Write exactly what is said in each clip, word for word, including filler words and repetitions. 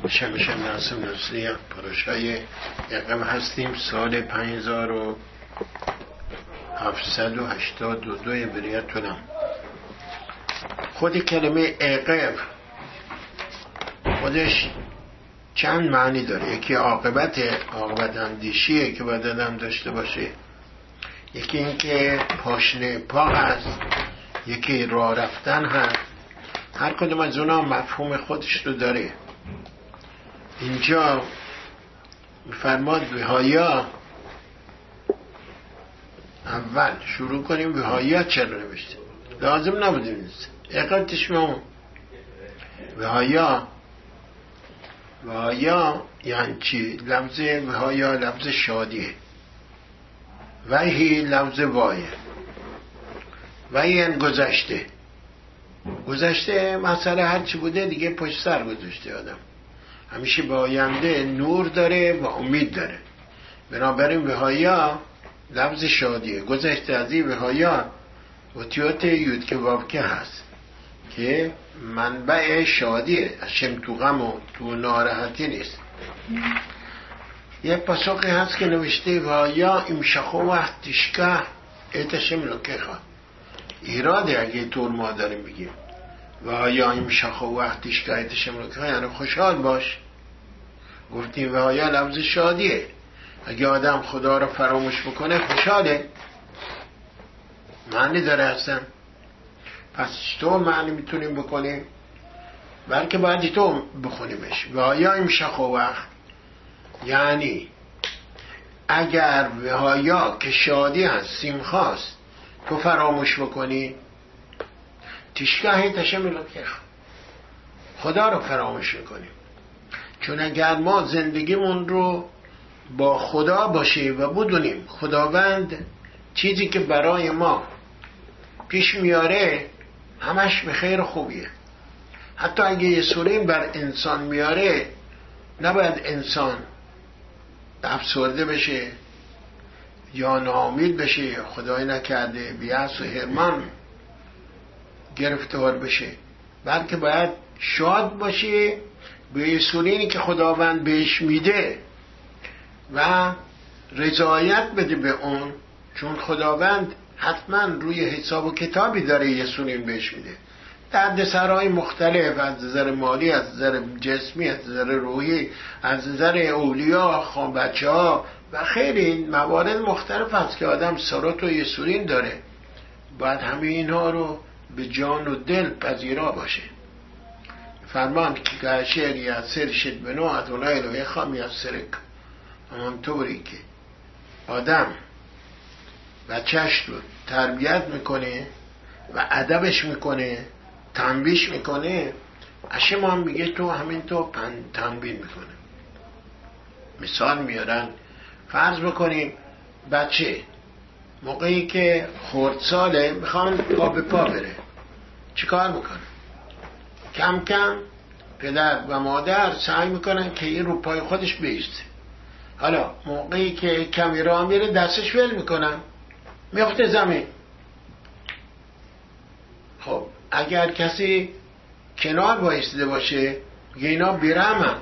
شمشم ناصم نصری پروشای یقم هستیم. سال پنج هزار و هفتصد و هشتاد و دو بریتونم. خود کلمه عقب خودش چند معنی داره. یکی عاقبت عاقبت اندیشیه که باید آدم داشته باشه، یکی اینکه پاشنه پا هست، یکی راه رفتن هست. هر کدوم از اونا مفهوم خودش رو داره. اینجا میفرماد وهایا، اول شروع کنیم وهایا چرا نوشته، لازم نبودیم نیست اقل تشمعون. وهایا وهایا یعنی چی؟ لفظ وهایا لفظ شادیه، وحی لفظ وایه. وحی یعنی گذشته. گذشته مسئله هرچی بوده دیگه پشت سر گذاشته. آدم همیشه به آینده نور داره و امید داره. بنابراین وهایا لفظ شادیه. گذشته از این وهایا و تیوت یود که وابکه هست که منبع شادیه، اشم تو غم و تو ناراحتی نیست. یه پاسخی هست که نوشته وهایا امشخو وقت تشکه ایتشم لکه خواه. ایراده اگه طور ما داریم بگیم وهایا امشخو وقت تشکه ایتشم لکه خواه یعنی خوشحال باش. گفتیم وهایا لفظ شادیه. اگه آدم خدا رو فراموش بکنه خوشحاله، معنی داره هستن. پس تو معنی میتونیم بکنیم بلکه باید تو بخونیمش. وهایا امشخو وقت یعنی اگر وهایا که شادی هست، سیمخواست، تو فراموش بکنی، تشکه تشم لکه خدا رو فراموش میکنیم. چون اگر ما زندگیمون رو با خدا باشه و بدونیم خداوند چیزی که برای ما پیش میاره همش به خیر خوبیه. حتی اگه یه سوره بر انسان میاره نباید انسان افسرده بشه یا ناامید بشه یا خدای نکرده بیاس و حرمان گرفتار بشه، بلکه باید شاد باشه به یه سورینی که خداوند بهش میده و رضایت بده به اون، چون خداوند حتما روی حساب و کتابی داره یه سورین بهش میده. دردسرهای مختلف از نظر مالی، از نظر جسمی، از نظر روحی، از نظر اولیا، خان بچه ها و خیلی موارد مختلف هست که آدم سرات و یه سورین داره. باید همه اینها رو به جان و دل پذیرا باشه. فرمان که کاشر یا سر شد بنو اتونای لوی خام یا سرک. همانطوری که آدم بچهش رو تربیت میکنه و ادبش میکنه، تنبیش میکنه، اشم هم میگه تو همین تو تنبیه میکنه. مثال میارن، فرض بکنیم بچه موقعی که خردساله میخوان پا به پا بره، چی کار میکنه؟ کم کم پدر و مادر سعی میکنن که این رو پای خودش بیسته. حالا موقعی که کمی راه میره دستش ول میکنن، میفته زمین. خب اگر کسی کنار بایسته باشه میگه اینا بیرحمن،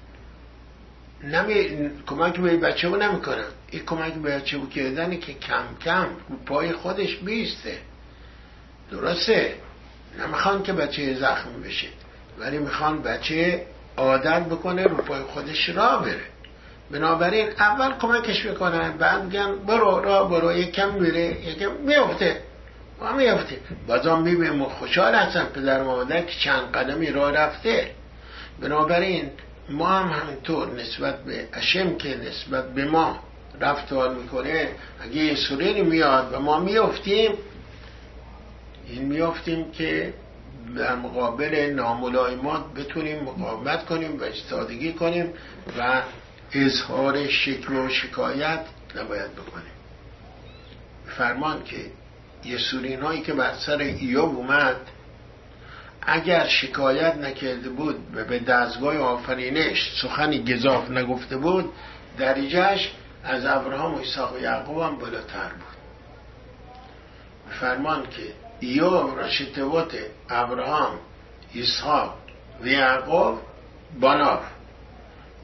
نمی... کمک به بچه رو نمیکنن. این کمک به بچه رو کردنه که کم کم رو پای خودش بیسته. درسته نمیخوان که بچه زخمی بشه، ولی میخوان بچه عادت بکنه رو پای خودش راه بره. بنابراین اول کمکش میکنن، بعد میگن برو راه برو، یکم میره یکم میفته و میفته. بازم میبینیم خوشحال هستن پدر و مادر که چند قدمی راه رفته. بنابراین ما هم همینطور نسبت به اشم که نسبت به ما رفتار میکنه، اگه یه سورینی میاد و ما میفتیم، این میفتیم که در مقابل ناملایمات بتونیم مقاومت کنیم و ایستادگی کنیم و اظهار شکل و شکایت نباید بکنیم. فرمان که یه سورین هایی که بر سر ایوب اومد، اگر شکایت نکرده بود و به دستگاه آفرینش سخنی گزاف نگفته بود، دریجهش از ابراهام و اسحاق و یعقوب هم بالاتر بود. فرمان که ایوب رشتبوت ابراهام، اسحاق و یعقوب باناف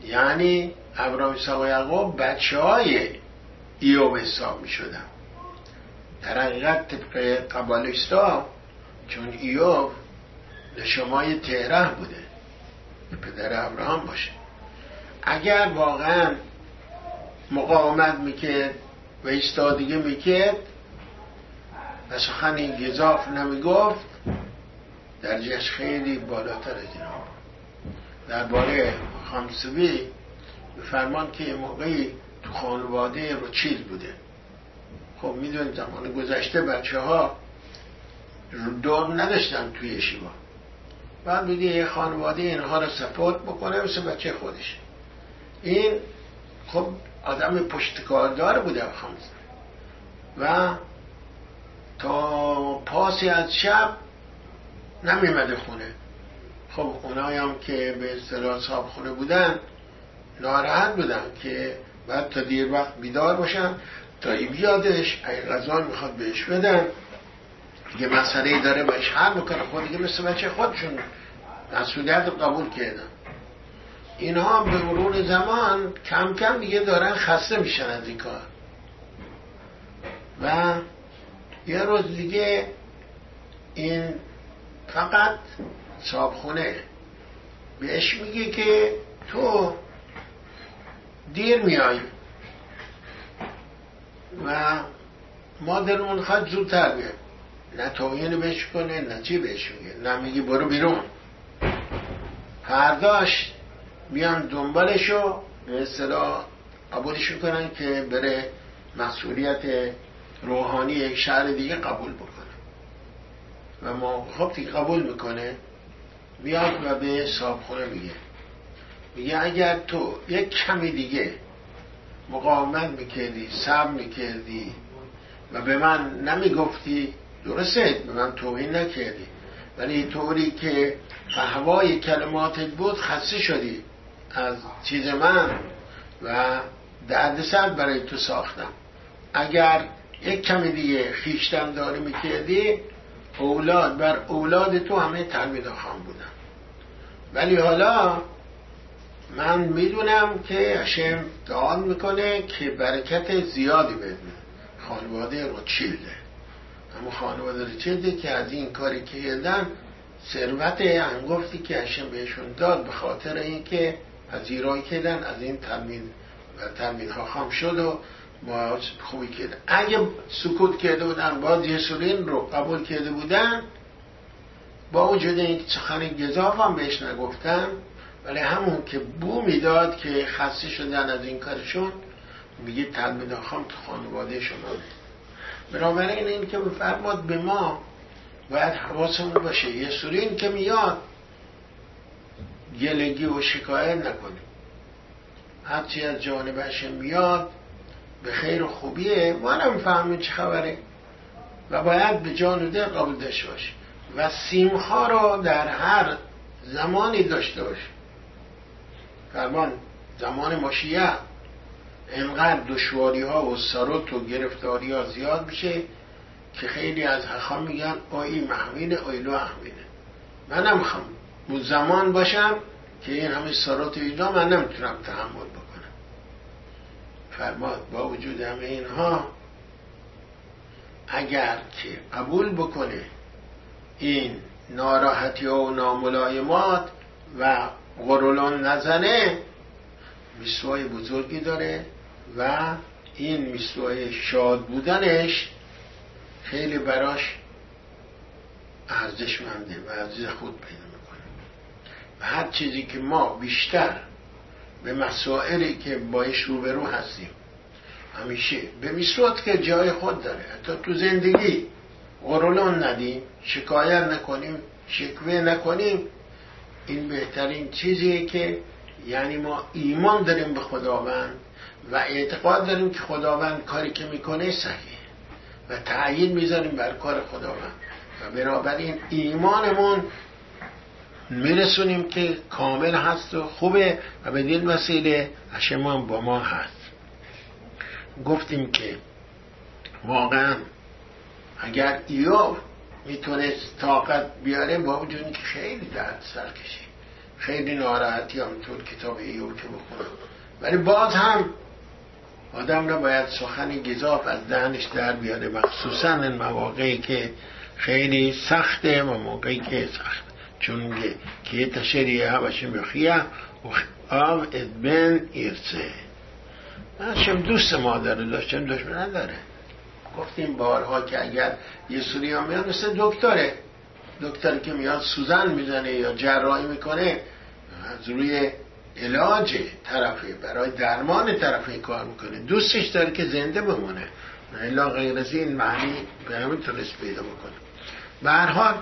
یعنی ابراهیم، اسحاق و یعقوب بچه های ایوب حساب می شدن. در حقیقت طبق قبالیستا چون ایوب نشمای تهره بوده پدر ابراهام باشه، اگر واقعا مقاومت میکرد و ایستادگی میکرد و سخن این گزاف نمیگفت درجهش خیلی بالاتر از اینا. درباره خامسوی بفرمان که موقعی تو خانواده روچیل بوده. خب میدونید زمان گذشته بچه ها دور نداشتن توی شیوا، بعد میگه یه خانواده اینها رو سپورت بکنه مثل بچه خودش. این خب آدم پشتکاردار بوده خامس و تا پاسی از شب نمیمده خونه. خب اونایی هم که به اصطلاح صاحب خونه بودن ناراحت بودن که بعد تا دیر وقت بیدار باشن تا این بیادش ای غذا میخواد بهش بدن، دیگه مسئله داره بهش حل بکنه. خود دیگه مثل بچه خودشون مسئولیت رو قبول کردن. اینها به مرور زمان کم کم دیگه دارن خسته میشن از این کار. و یه روز دیگه این فقط صاحبخونه بهش میگه که تو دیر میای و ما دلمون خواهد زودتر بیایم. نه توهین بهش کنه نه چی بهش میگه، نه میگی برو بیرون. فرداش بیان دنبالشو به اصطلاح قبولش کنن که بره مسئولیت روحانی یک شهر دیگه قبول بکنه. و ما خب دیگه قبول میکنه، بیاد و به صاحبخونه میگه میگه اگر تو یک کمی دیگه مقاومت میکردی، صبر میکردی و به من نمیگفتی، درسته به من توهین نکردی، ولی طوری که فهوای کلماتت بود خسته شدی از چیز من و دردسر برای تو ساختم. اگر یک کمی دیگه خیشتن داری میکردی اولاد بر اولاد تو همه تلمید خان بودن. ولی حالا من میدونم که هشم دعا میکنه که برکت زیادی بده. خانواده روچیلده، اما خانواده روچیلده که از این کاری که کردن ثروت انگفتی که هشم بهشون داد به خاطر اینکه پذیرایی کردن از این تلمید و تلمیدها خام شد و ما خوبی کرده. اگه سکوت کرده بودن باز یسولین رو قبول کرده بودن، با وجود این سخن گزاف هم بهش نگفتن، ولی همون که بو میداد که خسته شدن از این کارشون میگه تلمید خام تو خانواده شما. بنابراین این که بفرماد به ما باید حواسمون باشه یسولین که میاد گلگی و شکایت نکنیم، هرچی از جانبش میاد به خیر و خوبیه، ما نمیفهمیم چه خبره و باید به جان و دل قبول داشته باشیم و سیمها رو در هر زمانی داشته باشیم. فرمان زمان ماشیه اینقدر دشواری ها و سرط و گرفتاری ها زیاد میشه که خیلی از حقا میگن آی محمینه آیلو احمینه. من نمیخوام اون زمان باشم که این همه سرط اینا من نمیتونم تحمل بکنم. فرماد با وجود همه اینها اگر که قبول بکنه این ناراحتی و ناملایمات و غرولان نزنه، میسوای بزرگی داره و این میسوای شاد بودنش خیلی براش ارزشمنده و ارزش خود پیدا میکنه. و هر چیزی که ما بیشتر به مسائلی که باش روبرو هستیم همیشه به میسوات که جای خود داره، حتی تو زندگی غرولان ندیم، شکایت نکنیم، شکوه نکنیم، این بهترین چیزیه که یعنی ما ایمان داریم به خداوند و اعتقاد داریم که خداوند کاری که میکنه صحیح و تعیین میذاریم بر کار خداوند و بنابراین ایمانمون میرسونیم که کامل هست و خوبه و بدین وسیله هشمان با ما هست. گفتیم که واقعا اگر ایوب میتونست طاقت بیاره با وجود که خیلی درد سر کشید، خیلی ناراحتی همونطور کتاب ایوب که بخونم، ولی باز هم آدم نباید سخن گزاف از دهنش در بیاره، مخصوصا این مواقعی که خیلی سخته و موقعی که سخت، چون که تشریع هوش میخیه و آم ادبن ایرسه. هاشم دوست مادر داشتم، دشمن نداره. گفتیم بارها که اگر یه سوری ها میاد مثل دکتره، دکتری که میاد سوزن میزنه یا جراحی میکنه از روی علاج طرفی برای درمان طرفی کار میکنه، دوستش داره که زنده بمونه، الا غیر از این معنی به همین تونست پیدا بکنه. به هر حال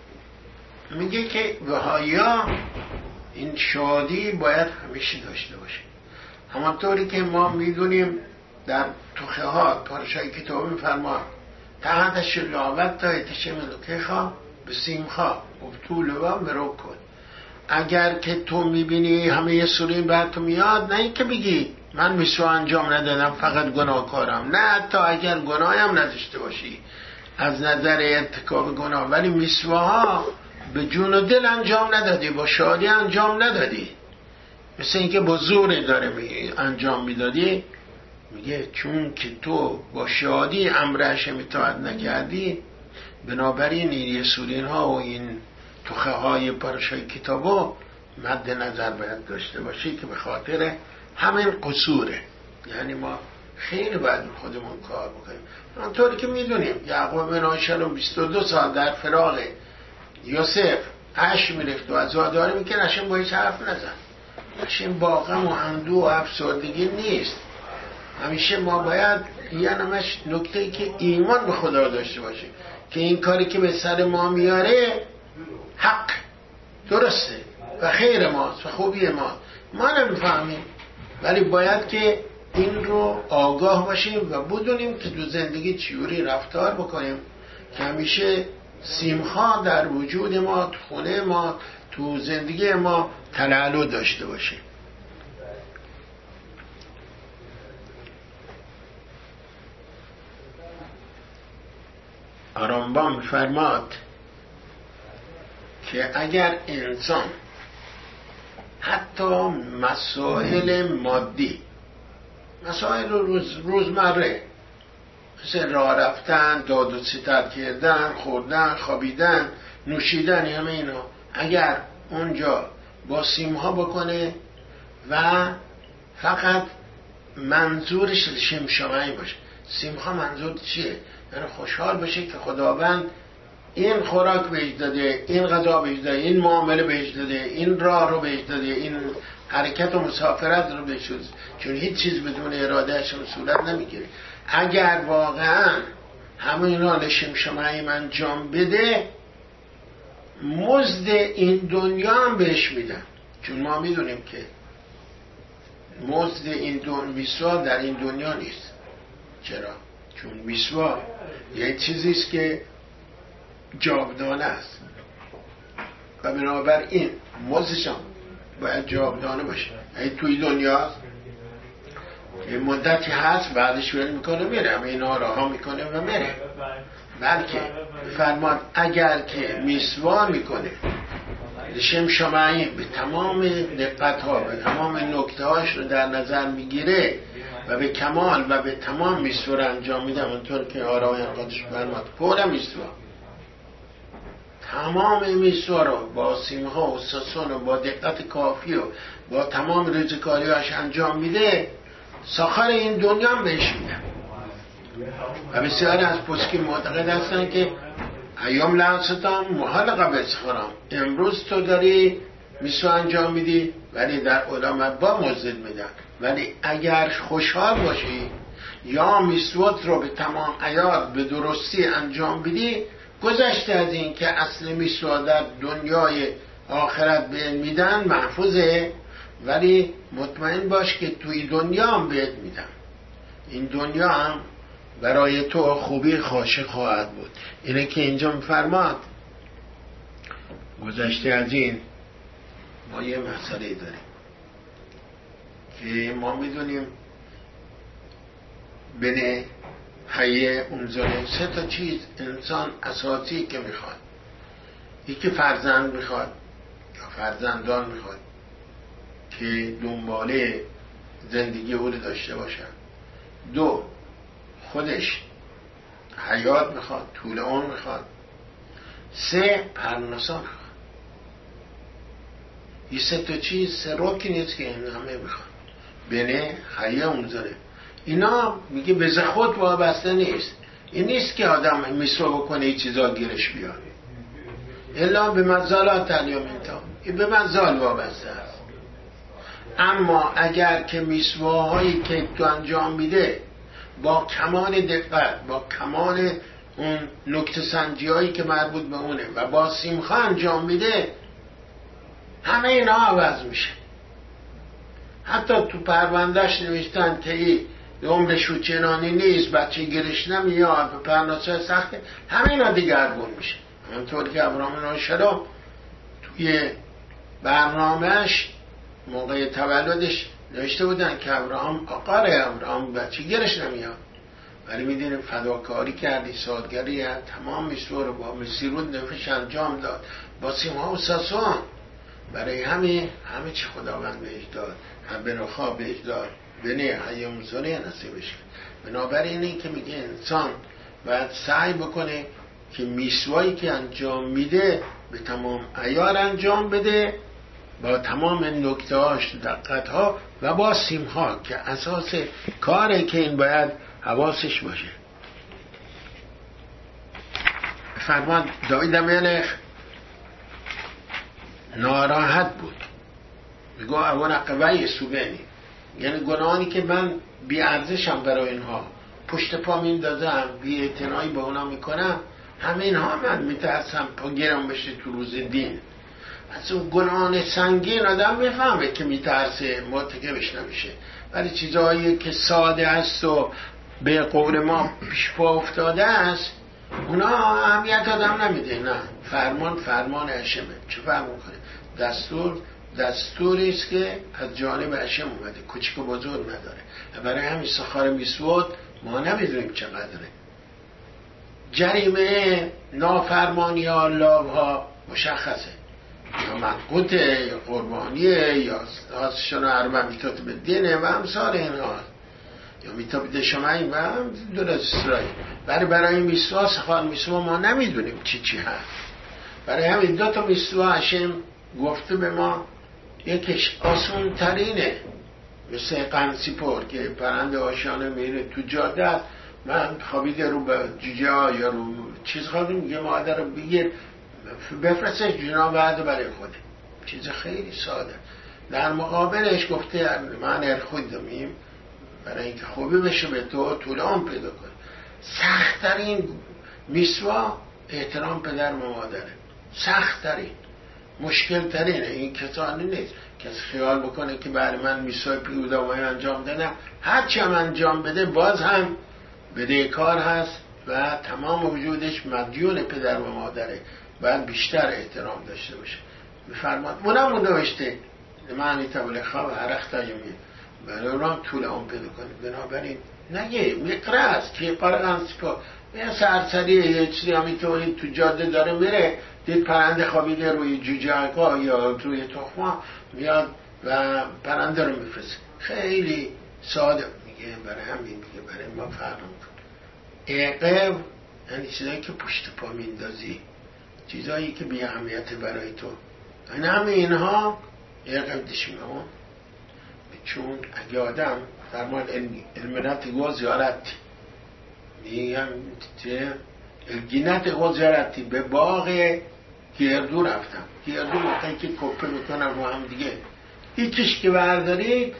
میگه که وهایا این شادی باید همیشه داشته باشه، همانطوری که ما میدونیم در توخه ها پارشای کتاب میفرما تحت شلاوت تا اتشه ملوکه خواه به سیمخوا ابطول و مرو کن. اگر که تو میبینی همه یه سوری بعد تو میاد، نه این که بگی من میسوا انجام ندادم فقط گناهکارم، نه حتی اگر گناهی هم نداشته باشی از نظر ارتکاب گناه، ولی میسواها به جون و دل انجام ندادی، با شادی انجام ندادی، مثل اینکه با زور داره انجام میدادی. میگه چون که تو با شادی امر هشم اطاعت نکردی، بنابراین این یسورین ها و این توخه های پارشای کتابو مد نظر باید داشته باشی که به خاطر همین قصوره. یعنی ما خیلی باید خودمون کار بکنیم. همونطوری که میدونیم یعقوب بن آشلون بیست و دو سال در فراق یوسف عش میرفت و عزاداری میکرد، هشم با هیچ حرف نزن. هشم با غم و اندوه و افسردگی نیست. همیشه ما باید یه نمش نکته ای که ایمان به خدا داشته باشیم که این کاری که به سر ما میاره حق درسته و خیر ماست و خوبی ماست، ما نمیفهمیم، ولی باید که این رو آگاه باشیم و بدونیم که تو زندگی چیوری رفتار بکنیم که همیشه سیمخوا در وجود ما، تو خونه ما، تو زندگی ما تلالو داشته باشیم. رامبام فرماد که اگر انسان حتی مسائل مادی، مسائل روز روزمره مثل راه رفتن، داد و ستد کردن، خوردن، خوابیدن، نوشیدن، همه اینا، اگر اونجا با سیمها بکنه و فقط منظورش شمشمعی باشه. سیمها منظور چیه؟ یعنی خوشحال باشه که خداوند این خوراک بهش داده، این غذا بهش داده، این معامله بهش داده، این راه رو بهش داده، این حرکت و مسافرت رو بهش داده، چون هیچ چیز بدون ارادهش صورت نمیگیره. اگر واقعا همه اینا لشمشمعی انجام بده، مزد این دنیا هم بهش میدن، چون ما میدونیم که مزد این دنیا میسوا در این دنیا نیست. چرا؟ چون میسوا یه چیزیست که جاودانه است و بنابراین مزدش هم باید جاودانه باشه. این توی دنیا یه مدتی هست، بعدش ول میکنه میره، همه اینا رها میکنه و میره. بلکه فرمان اگر که میسوا میکنه شمشمعی به تمام دقت ها، به تمام نکته هاش رو در نظر میگیره و به کمال و به تمام میسوا رو انجام میده، اونطور که آرای قدش فرماد پر میسوا، تمام میسوا رو با سیمها و ساسون و با دقت کافی و با تمام ریزکاری هاش انجام میده، ساخر این دنیا هم بهش میده. و بسیاری از پسکی معتقد هستن که ایام لحظتان محال قبل خورم، امروز تو داری میسوا انجام میدی ولی در علامت با مزد میدن، ولی اگر خوشحال باشی یا میسوات رو به تمام عیار به درستی انجام بدی، گذشته از این که اصل میسوا در دنیای آخرت به میدن محفوظه، ولی مطمئن باش که توی دنیا هم بهت میدن. این دنیا هم برای تو خوبی خواشه خواهد بود. اینه که اینجا میفرماد گذشته از این ما یه مسئله داریم که ما میدونیم بین حیه اونزاله سه تا چیز انسان اساسی که میخواد. یکی فرزند میخواد، یا فرزندان میخواد که دنباله زندگی او رو داشته باشن. دو، خودش حیات میخواد، طول عمر میخواد. سه، پرناسا میخواد. این سه تا چیز سه رکی نیست که این همه میخواد. بینه حیا اونذاره. اینا میگه به خود وابسته نیست. این نیست که آدم میسوا بکنه این چیزا گیرش بیاد. الا به مزالات الیومنتا، این به مزال وابسته است. اما اگر که میسواهایی که تو انجام میده با کمال دقت، با کمال اون نکته سنجی هایی که مربوط به اونه و با سیمخا انجام میده، همه اینا عوض میشه. حتی تو پروندهش نوشتن که این عمرش رو چنانی نیست، بچه گیرش نمیاد، به پرناسه سخته، همه اینا دیگرگون میشه. همونطور که ابراهیم ناشرا توی برنامهش موقع تولدش نوشته بودن که ابراهیم آقاره، ابراهیم بچه گیرش نمیاد، ولی میدونیم فداکاری کردی، سادگری تمام میسو رو با مسیرود نفش انجام داد، با سیمها و ساسون. برای همه همه چی خداوند بهش داد، هم بنخوا بهش داد، بنه حیه موزونه نصیبش کرد. بنابراین این که میگه انسان باید سعی بکنه که میسوایی که انجام میده به تمام عیار انجام بده، با تمام نکته هاش، دقت ها و با سیم ها که اساس کاره که این باید حواسش باشه. فرمان داوید ملک ناراحت بود، میگو اون عقبه سوبنی، یعنی گناهانی که من بی ارزشم برای اینها، پشت پا میندازم، بی اعتنایی به اونا میکنم، همه اینها من میترسم پا گیرم بشه تو روز دین. از اون گناهان سنگین آدم میفهمه که میترسه، مرتکبش نمیشه. ولی چیزهایی که ساده است و به قول ما پیش پا افتاده است، اونا اهمیت آدم نمیده. نه، فرمان فرمان هشمه. چه فرمان کنه؟ دستور دستوری است که از جانب هشم اومده، کوچیک و بزرگ نداره. برای همین سخار میسود ما نمیدونیم چقدره. جریمه نافرمانی ها، لاب ها مشخصه، یا منقوطه، یا قربانیه، یا آسشان عربه میتوت به دینه و همسال این ها، یا میتوت به شمعی و هم درست اسرائیل. برای برای میسوا، سخار میسوا ما نمیدونیم چی چی هست. برای همین دو تا میسوا هشم گفته به ما، یکیش آسون ترینه، مثل قنسیپور که پرنده آشانه میره تو جاده است، من خوابیده رو به جوجه ها یا رو چیز خواهدیم، میگه مادر رو بگیر بفرستش جناب بعد برای خوده. چیز خیلی ساده. در مقابلش گفته من ارخود دمیم برای اینکه خوبی بشه به تو، طول عمر پیدا کنه. سخت ترین میسوا احترام پدر و مادره، سخت ترین، مشکل ترینه. این کسانی نیست کسی خیال بکنه که برای من میسوای پیودامایی انجام دادم، هرچی هم انجام بده باز هم بدهکار هست و تمام وجودش مدیون پدر و مادره، باید بیشتر احترام داشته باشه. بفرماد اونم اون نوشته معنی تباله خواب هرخت هایمی برای اونم طول عمر پیدا کنه. بنابراین نگه مقره است که قرقان سپا یه سرسریه، یه چیزی همیتونی تو جاده داره میره، دید پرنده خوابیده روی جوجه‌ها یا روی تخما، میاد و پرنده رو میفرسته. خیلی ساده. میگه برای همین میگه برای ما فرق کن. عقب یعنی چیزایی که پشت پا میندازی، چیزایی که بی اهمیت برای تو، این همه اینها عقب دشمه. چون اگه آدم فرمان علمنت گو زیارتی میگم که الگینت گو زیارتی به باغ گردو رفتم، گردو موقعی که کپه میکنم رو هم دیگه هیچیش که بردارید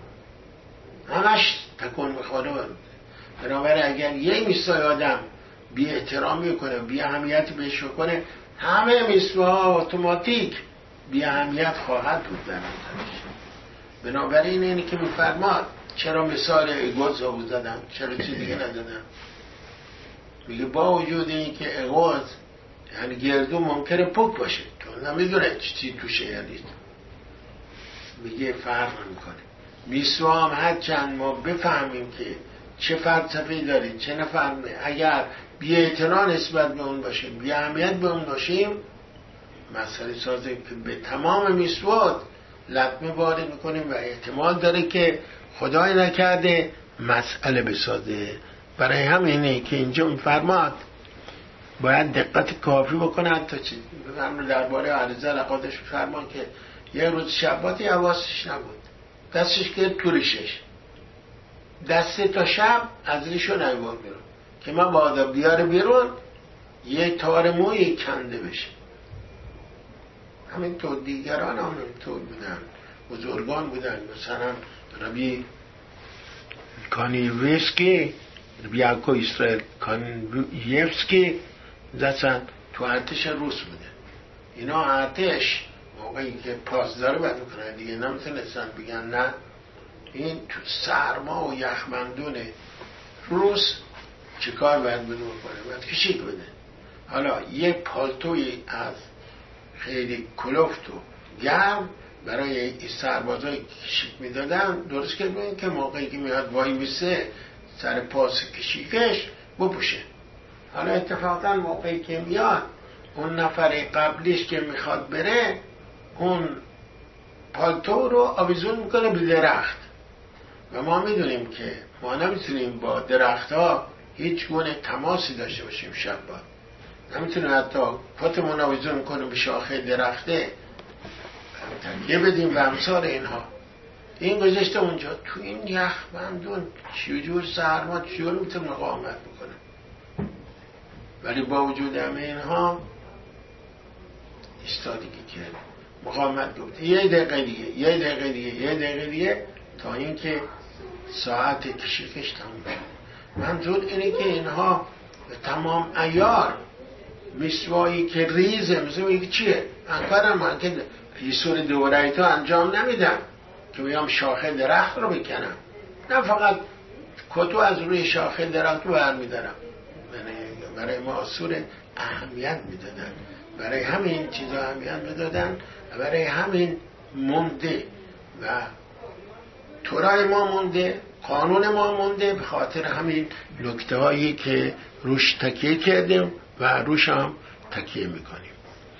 همش تکون میخوره. بنابراین اگر یه میسای آدم بی احترامی کنه، بی اهمیت بهش کنه، همه میسوها اتوماتیک بی اهمیت خواهد بود در نظرش. بنابراین اینی که میفرماد چرا مثال اگوز رو زدم، چرا چیز دیگه ندادم؟ میگه با وجود این که اگوز یعنی گردو ممکنه پک باشه، تو نمیدونه چی توشه یعنی، میگه فرق نمیکنه. میسوا هم هر چند ما بفهمیم که چه فلسفه‌ای دارید، چه نفهمه، اگر بی اعتنا نسبت به اون باشیم، بی اهمیت به اون باشیم، مسئله سازه که به تمام میسواد لطمه وارد میکنیم و احتمال داره که خدای نکرده مسئله بسازه. برای همینه که اینجا میفرماد باید دقت کافی بکنن تا چی بفرمون درباره عرضه لقادش میفرمان که یه روز شباتی حواسش نبود، دستش که تو ریشش، دست تا شب از ریشو نیوار بیرون که من بادا بیاره بیرون یه تار موی کنده بشه. همینطور دیگران هم همینطور بودن، بزرگان بودن، مثلا ربی کانیویسکی، ربی یعقوب اسرائیل کانیویسکی دستن تو ارتش روس بوده. اینا ارتش موقعی که پاسدار بد میکنن دیگه نمیتونستن بگن نه این تو سرما و یخمندون روس چه کار باید بدون کنه، باید کشیک بده. حالا یه پالتوی از خیلی کلفت و گرم برای این سربازای کشیک میدادن، درست که ببین که موقعی که میاد وای میسه سر پاس کشیکش بپوشه. حالا اتفاقا موقعی که میاد اون نفر قبلیش که میخواد بره اون پالتو رو آویزون میکنه به درخت و ما میدونیم که ما نمیتونیم با درخت ها هیچ گونه تماسی داشته باشیم. شب باد نمیتونیم حتی پاتمون آویزون کنیم به شاخه درخته تکیه بدیم و امثال اینها. این گذاشته اونجا تو این یخ بندون چجور سرما چجور میتونه مقاومت بکنه، ولی با وجود همه اینها ایستادگی کرد، مقاومت گفت یه دقیقه دیگه یه دقیقه دیگه یه دقیقه دیگه تا اینکه ساعت کشیکش تموم شد. منظور اینه که اینها به تمام عیار میسوایی که ریزه میسوایی که چیه انکارم من که یه سور دورایی تو انجام نمیدم که بیام شاخه درخت رو بکنم، نه فقط کتو از روی شاخه درخت رو برمیدارم. برای ما سور اهمیت میدادن، برای همین چیزا اهمیت میدادن و برای همین مونده و تورای ما مونده، قانون ما مونده، به خاطر همین نکته هایی که روش تکیه کردیم و روش هم تکیه میکنیم.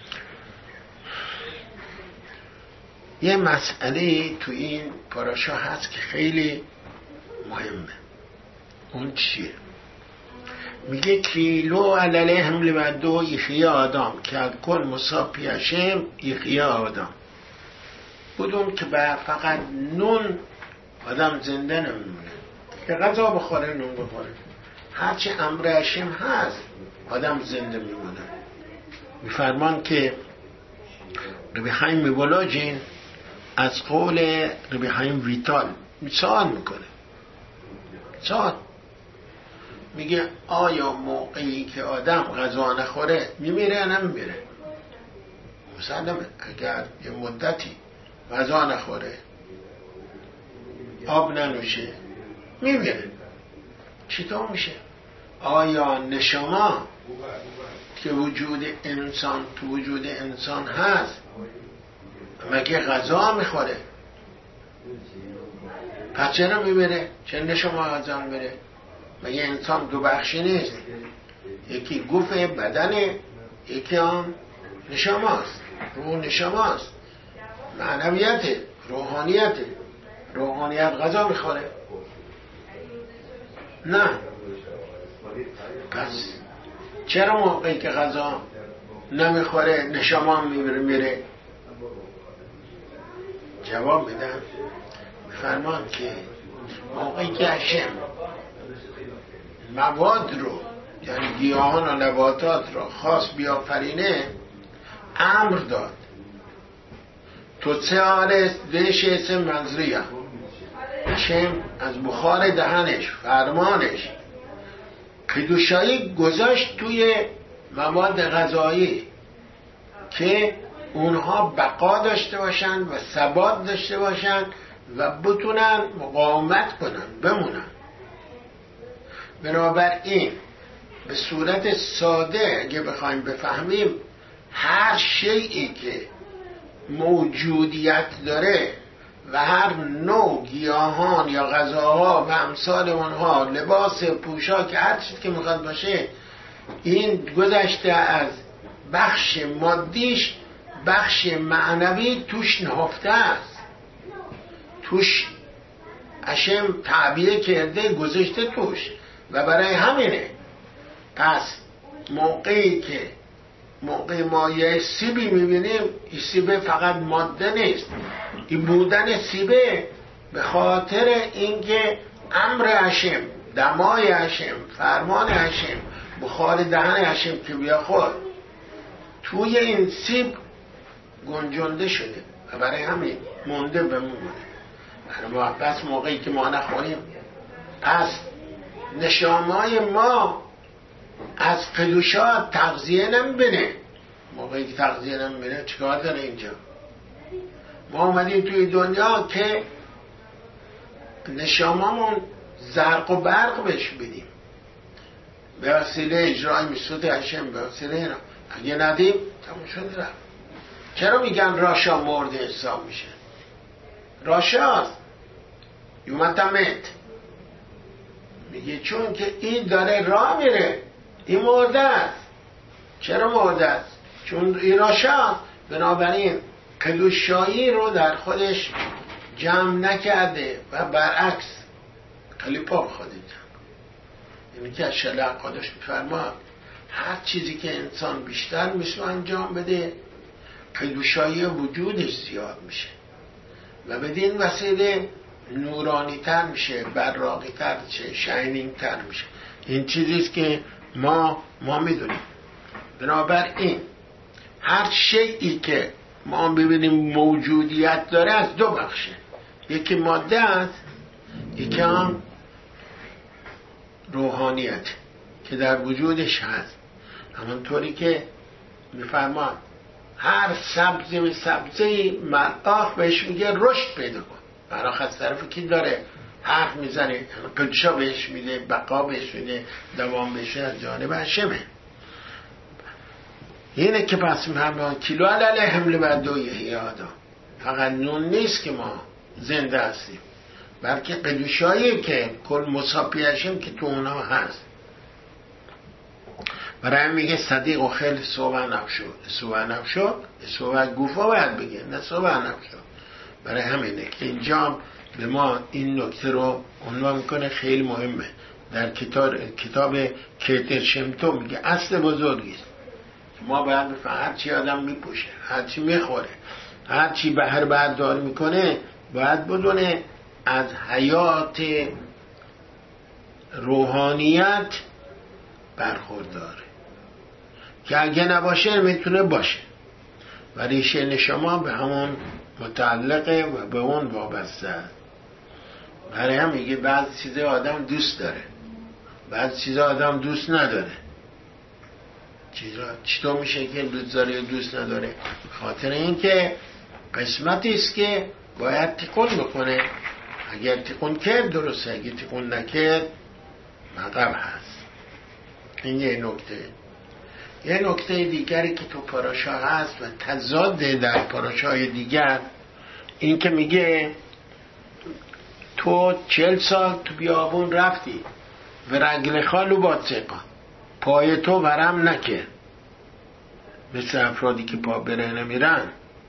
یه مسئله تو این پاراشا هست که خیلی مهمه. اون چیه؟ میگه کیلو علیه حمل و دو یخیه آدم که کل مساپی هشم یخیه آدم بودون که به فقط نون آدم زنده نمیمونه، که غذا بخوره نون بخوره، هرچی امر هشم هست آدم زنده میمونه. میفرمان که ربی خیم ولاجین از قول ربی خیم ویتال سوال میکنه، سوال میگه آیا موقعی که آدم غذا نخوره میمیره یا نمیمیره؟ مسلمه اگر یه مدتی غذا نخوره آب ننوشه میمیره. چطور میشه؟ آیا نشما که وجود انسان تو وجود انسان هست مگه غذا میخوره؟ پس چرا میمیره؟ چرا نشما غذا میمیره؟ مگه انسان دو بخشی نیست؟ یکی گوف بدنه، یکی هم نشماست، روح نشماست، معنویته، روحانیته. روحانیت غذا میخوره؟ نه. پس چرا موقعی که غذا نمیخوره نشما میمیره میره؟ جواب میدم، میفرمان که موقعی که هشم مواد رو یعنی گیاهان و نباتات رو خاص بیافرینه امر داد تو سه آرست دیش اسم منظریه هشم از بخار دهنش فرمانش قیدوشایی گذاشت توی مواد غذایی که اونها بقا داشته باشن و ثبات داشته باشن و بتونن مقاومت کنن بمونن. بنابراین به صورت ساده اگه بخوایم بفهمیم هر شیئی که موجودیت داره و هر نوع گیاهان یا غذاها و امثال اونها، لباس، پوشاک، هر چیزی که میخواد باشه، این گذشته از بخش مادیش بخش معنوی توش نهفته است، توش هشم تعبیه کرده گذاشته توش و برای همینه. پس موقعی که موقع ما یه سیبی میبینیم، این سیبه فقط ماده نیست، این بودن سیبه به خاطر اینکه امر هشم، دمای هشم، فرمان هشم، بخار دهن هشم که بیاخد توی این سیب گنجنده شده و برای همین مونده بمونه. بس موقعی که ما نخوریم، پس نشامای ما از قدوشات تغذیه نمیبینه. موقعی که تغذیه نمیبینه چیکار داره اینجا؟ ما اومدیم توی دنیا که نشامامون زرق و برق بهش بدیم به وسیله اجرای میسود هشم، به وسیله اینا. اگه ندیم تموم شده رفت. چرا میگن راشا مرده حساب میشه؟ راشاست یومتمت، میگه چون که این داره راه میره، این مرده است. چرا مرده است؟ چون این راشاست. بنابراین قدوشایی رو در خودش جمع نکرده و برعکس کلیپا خودش جمع. یعنی که از شلق قادش میفرماد هر چیزی که انسان بیشتر میشه انجام بده، قدوشایی وجودش زیاد میشه و بدین وسیله نورانی تر میشه، براقی تر میشه، شاینینگ تر میشه. این چیزیست که ما ما میدونیم. بنابراین هر شیئی که ما ببینیم موجودیت داره از دو بخشه، یکی ماده است، یکی هم روحانیت که در وجودش هست. همونطوری که میفرمان هر سبزی و سبزی ملآخ بهش میگه رشد پیدا کن. ملآخ از طرف کی داره حرف میزنه؟ قدشا بهش میده، بقا بهش میده، دوام بهش از جانب هشمه. اینه که پس میفرمان کیلو علیه حمل بدویه یادا. فقط نون نیست که ما زنده هستیم، بلکه قدوشایی که کل مصابی هشم که تو اونا هست. برای میگه صدیق و خیلی صوبه نفشو صوبه نفشو صوبه گوفا باید بگه، نه صوبه نفشو. برای همینه که اینجا به ما این نکته رو عنوان میکنه، خیلی مهمه. در کتاب کتاب کتر شمتو میگه اصل بزرگیست که ما باید بفهم هر چی آدم میپوشه، هر چی میخوره، هر چی بهر بردار میکنه، باید بدونه از حیات روحانیت برخورداره که اگه نباشه میتونه باشه و ریشه نشما به همون متعلقه و به اون وابسته است. برای هم میگه بعض چیزا آدم دوست داره، بعض چیزا آدم دوست نداره. چیزا چطور میشه که دوست داره یا دوست نداره؟ خاطر این که قسمتی است که باید تکون بکنه. اگر تکون کرد درسته، اگر تکون نکرد مقام هست. این یه نکته. یه نکته دیگری که تو پاراشا هست و تضاد در پاراشای دیگر، این که میگه تو چل سال تو بیابون رفتی و رگل خالو با سقا، پای تو ورم نکرد. مثل افرادی که پا برهنه میرن،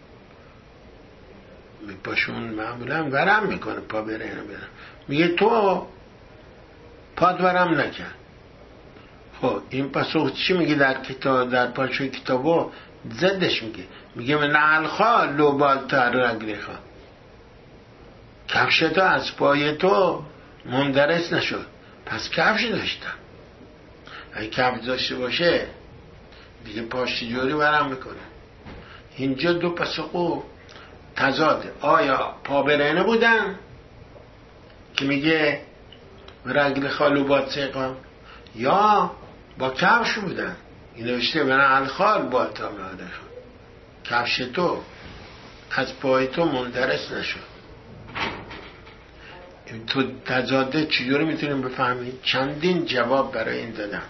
پاشون معمولا ورم میکنه، پا برهنه میرن. میگه تو پاد ورم نکرد. خب این پاسخ چی میگه در کتاب؟ در پاشوی کتابو زدش میگه، میگه من نعلخا لوبالتر رگلخا، کفش تو از پای تو مندرس نشد، پس کفش داشتم. اگه کفش داشته باشه دیگه پاش چجوری برم میکنه؟ اینجا دو پاسخو تضاده. آیا پا برهنه بودن که میگه رگل خالو باد سقا، یا با کفش بودن؟ این نوشته بنا الخال با تا ماده کفش تو از پای تو مندرس نشد. تو تضاده چجوری میتونیم بفهمیم؟ چندین جواب برای این دادم.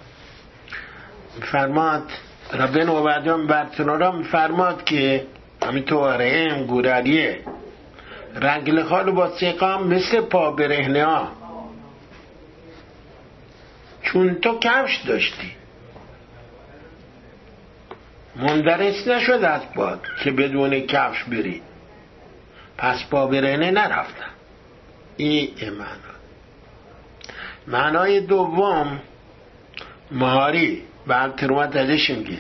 فرماد ربن و بعدم برطنورا میفرماد که همینطور این گوراریه رگل خالو با سقام مثل پا برهنه ها، چون تو کفش داشتی. مندرس نشد از باد که بدون کفش برید، پس با برهنه نرفتن. این معنا. معنای دوم مهاری بعد ترومت ازش میگه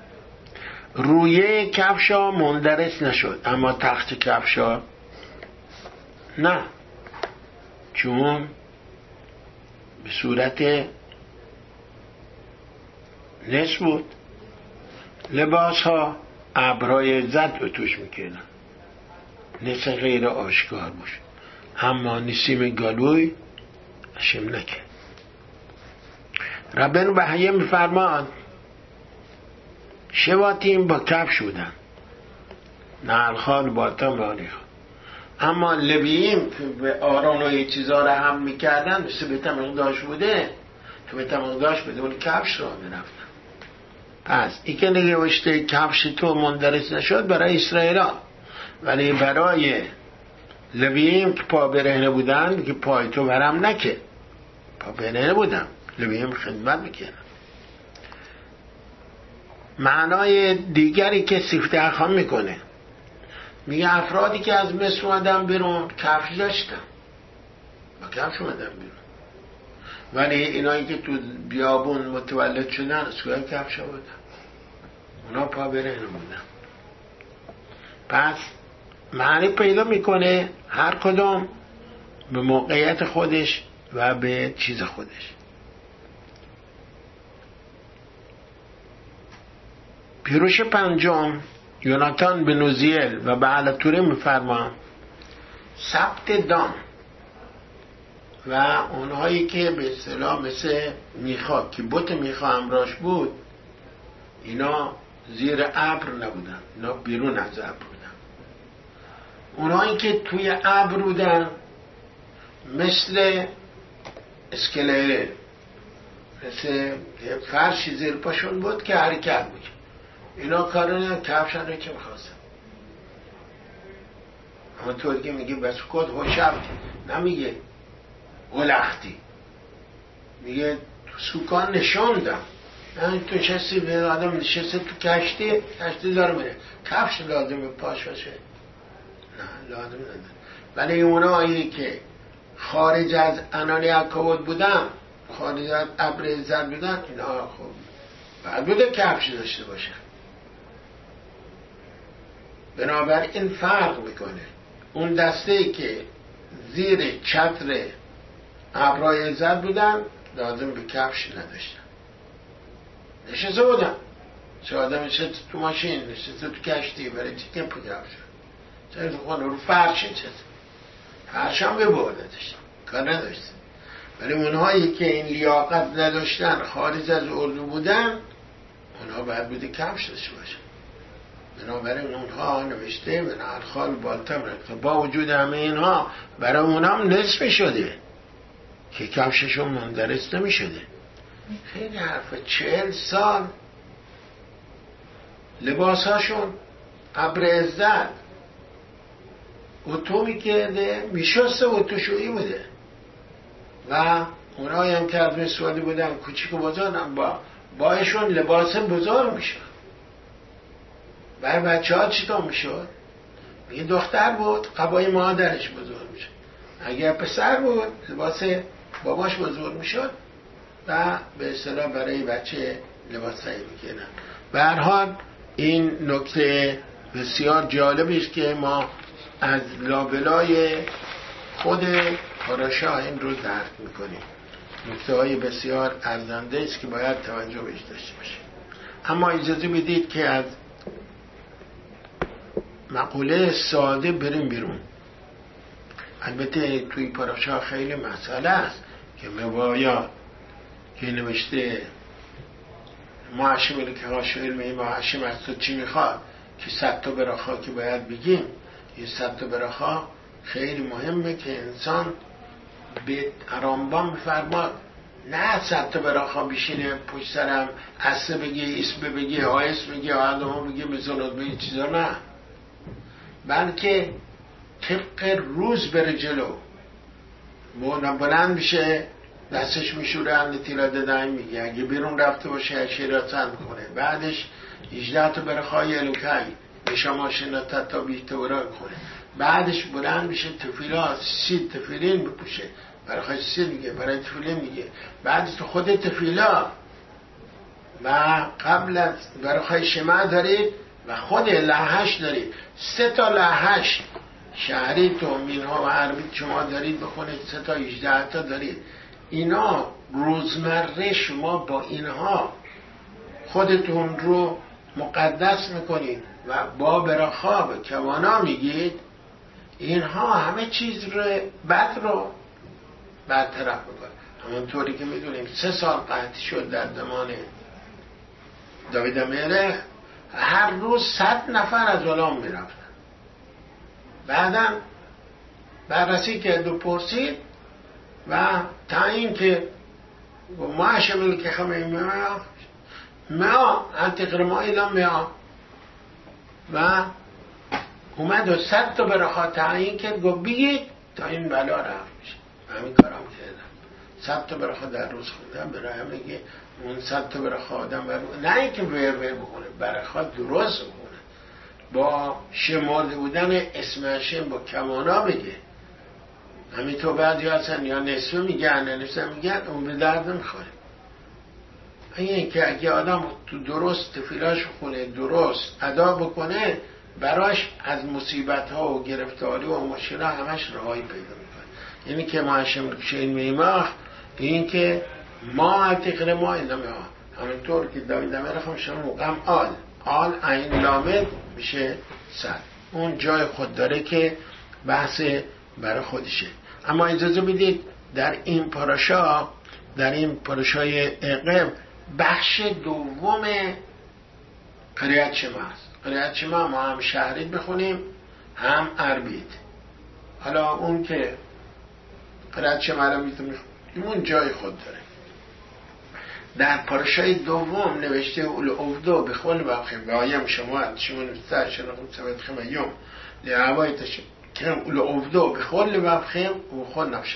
روی کفشا مندرس نشد، اما تخت کفشا نه، چون به صورت نصف بود. لباس ها ابرهای زد به توش میکنن، نصف غیر آشکار باشه، اما نسیم گالوی اشم نکن. ربن بحیه میفرمان شواتیم با کفش بودن، نعلخال باطن بانی ها، اما لبییم که به آران و یه چیزا رو هم میکردن مثل بیت مقداش بوده که بیت مقداش بدون کفش را میرفتن. پس این که نگوشته کفش تو مندرس نشد برای اسرائیل، ولی برای لوییم که پا برهنه بودن که پای تو ورم نکه، پا برهنه بودن لوییم خدمت میکنن. معنای دیگری که سیفته اخوان میکنه، میگه افرادی که از مصر اومدن بیرون کفش داشتن، با کفش اومدن بیرون، ولی اینایی که تو بیابون متولد شدن از کجا کفش بودن؟ اونا پا برهنه بودن. پس معنی پیدا میکنه هر کدام به موقعیت خودش و به چیز خودش. پیروش پنجم یوناتان به نوزیل و به علتوره میفرمان ثبت دام و اونهایی که به اصطلاح مثل میخا که بوت میخا همراش بود، اینا زیر ابر نبودن، اینا بیرون از ابر بودن. اونهایی که توی ابر بودن مثل اسکلره، مثل فرشی زیر پاشون بود که حرکت بود. اینا کارونه کفشن رو که میخواستن. اما تو دیگه میگه بس کد خوشم نمیگه غلختی، میگه تو سوکان نشوندم. یعنی تو چستی به آدم نشسته تو کشتی، کشتی داره میره، کفش لازم به پاش باشه؟ نه لازم نداره. ولی اونایی که خارج از انانی عکاوت بودن، خارج از ابر زر بودن، اینا خب بعد بوده کفش داشته باشه. بنابراین فرق میکنه. اون دسته که زیر چتر ابرهای زر بودن لازم به کفش نداشتن، نشسته بودن. چه آدم نشسته تو ماشین، نشسته تو کشتی، برای چی که پو کفش چه تو خانه رو فرش نشسته، فرش هم به باده داشتن، کار نداشتن. ولی اونهایی که این لیاقت نداشتن، خارج از اردو بودن، اونها باید بوده کفش داشته باشن. بنابراین اونها نوشته من الخال بالتم رکت، با وجود همه اینها برای اونها هم نصف شده که کفششون مندرس نمی شده. خیلی حرفه. چهل سال لباساشون ابر عزت اتو میکرده، میشسته اتوشویی بوده و اونهایی هم که از مسوالی بودن کوچیک و بزرگ هم با بایشون لباس بزرگ میشه. برای بچه ها چی تا میشد؟ میگه دختر بود قبای مادرش بزرگ میشه، اگر پسر بود لباس باباش بزرگ میشد و به اصطلاح برای بچه لباس تهیه میکنن. به هر حال این نکته بسیار جالبی است که ما از لابلای خود پاراشا این رو درک میکنیم. نکته های بسیار ارزنده است که باید توجه بهش داشته باشه. اما اجازه بدید که از مقوله ساده بریم بیرون. البته توی پاراشا خیلی مسئله است که موایا که نوشته معشم که هاش علمه معشم از تو چی میخواد که صد تا براخا که باید بگیم. این صد تا براخا خیلی مهمه که انسان به رامبان بفرماد نه صد تا براخا بشینه پشت سرم اسه بگی اسم بگی آیس بگی آدم بگی میزانات بگی چیزا، نه، بلکه طبق روز بره جلو. بلند بشه دستش میشوره هم تیراده دایم میگه، اگه بیرون رفته باشه شیراتن میکنه، بعدش هجده تا برخای الوکی به شما شناتت تا بیتورا کنه. بعدش بلند میشه تفیلا سی تفیلین بپوشه، برخای سی میگه، برای تفیلین میگه. بعد تو خود تفیلا و قبل از برخای شمع دارید و خود لحش دارید. سه تا لحش شهری تو مینها و عربی شما دارید بخونید، سه تا هجده تا دارید. اینا روزمره شما با اینها خودتون رو مقدس میکنید و با برخا به کوانا میگید. اینها همه چیز رو بد رو برطرف میکنه. همونطوری که میدونیم سه سال قحطی شد در زمان داوید ملک، هر روز صد نفر از غلام میرفتن. بعدم بررسی کرد و پرسید و تا این که ما شمال که خمه ما ما انتقر ما ایلا ما و اومد و صد تا برخا تعیین کرد، گفت بگید تا این بلا رفت میشه. همین کارم کردم. صد تا برخا در روز خوندم، برای هم میگه اون صد تا برخا آدم برو نه اینکه ور ور بخونه، برخا درست بخونه با شمرده بودن اسم هشم با کمانا میگه. همینطور بعدی هستن یا نصفه میگن نصفه میگن، اون به درد نمیخوره. این که اگه آدم تو درست تفیلاش خونه درست ادا بکنه، براش از مصیبت ها و گرفتاری و مشکل ها همش رهایی پیدا میکنه. یعنی که ما هشم شین میماخ، این که ما اتقر ما این نمی ها، همینطور که داوید ملک هم شما مقام آل آل این لامد میشه صد. اون جای خود داره که بحث برای خودشه. اما اجازه بدید در این پاراشا، در این پاراشای عقب، بخش دوم قریت شما هست. قریت شما ما هم شهرید بخونیم هم عربید. حالا اون که قریت شما رو میتونیم اون جای خود داره. در پاراشای دوم نوشته اول افدو به خول بخیم به آیم شما شما نوشته شما سبت خمیوم لعوای تشم که اول افدو به خول بخیم و خود نفشه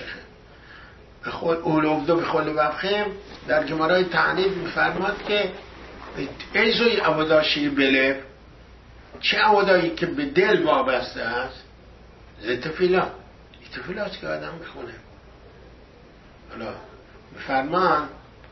اول افدو به خول بخیم در جمعرهای تعنید میفرماد که ایزوی عواداشی بلب، چه عوادایی که به دل وابسته است، تفیلا تفیلا است که آدم بخونه. حالا بفرمان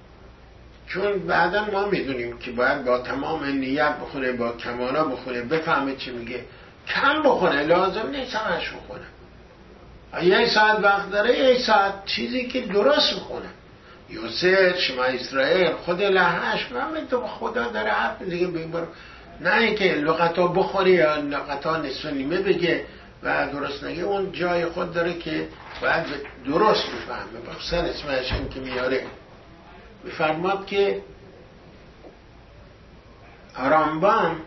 چون بعدا ما میدونیم که باید با تمام نیت بخونه، با کمانا بخونه، بفهمه چی میگه. کم بخونه، لازم نیست همش بخونه. یه ساعت وقت داره، یه ساعت چیزی که درست بخونه. یوسف شما اسرائیل خود لحش همین تو خدا داره حرف دیگه بگم، نه اینکه لغتا بخوری یا لغتا نصف نیمه بگه و درست نگه. اون جای خود داره که باید درست بفهمه. بخصوصا اسمش این که میاره بفرماد که رامبان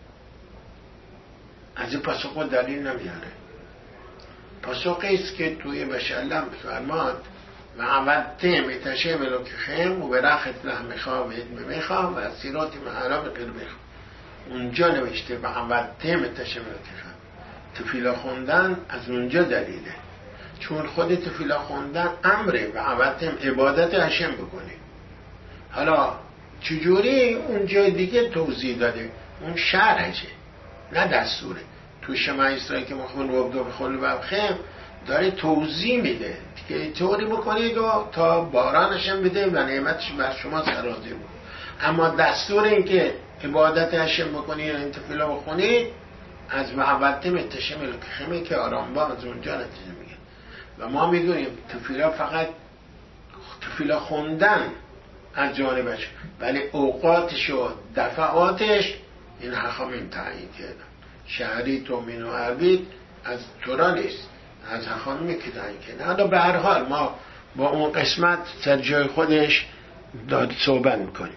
از این پاسخ دلیل نمیاره. پاسخی است که توی بشالله بفرماد و عودته میتشه ملوک خیم و برخت لحمخواه و ادمخواه و اسیراتی محرام قربخواه. اونجا نوشته و عودته میتشه ملوک خیم. تفیلا خوندن از اونجا دلیله، چون خود تفیلا خوندن امره و عودته عبادت هشم بکنی. حالا چجوری اونجا دیگه توضیح داده، اون شرحشه نه دستوره. تو شما اسرائیل که مخمون رو عبدو بخول و بخیم داره توضیح میده که طوری بکنید و تا بارانشم بده و نعمتش بر شما سرازیر بود. اما دستور این که عبادت هشم بکنید و انتفیلا بخونید از محبت متشم الکخمه که آرامبان از اونجا نتیجه میگه. و ما میدونیم تفیلا فقط تفیلا خوندن از جانبش، ولی اوقاتش و دفعاتش این حخامین تعیین کردن. شهری تومین و عربید از تورا نیست، از حخامی که تعیین کردن. حالا به هر حال ما با اون قسمت سر جای خودش داد صحبت میکنیم.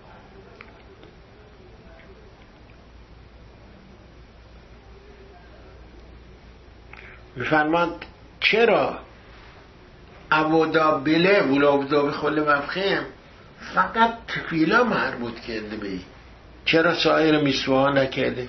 میفرماد چرا عودا بله ولابدا بخله مفخیم فقط تفیلا مربوط کرده به این، چرا سایر میسوها نکرده؟